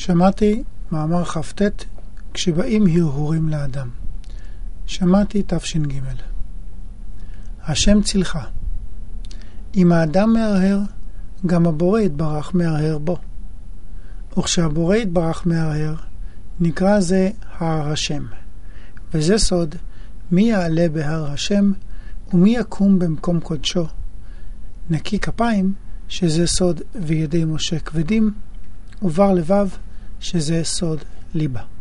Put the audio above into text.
שמעתי מאמר חפטט כשבאים הרהורים לאדם. שמעתי תש"ג. השם צילך. אם האדם מהרהר, גם הבורא יתברך מהרהר בו. וכשהבורא יתברך מהרהר, נקרא זה הר השם. וזה סוד, מי יעלה בהר השם ומי יקום במקום קודשו. נקי כפיים, שזה סוד וידי משה כבדים, ובר לבב, שזה סוד ליבה.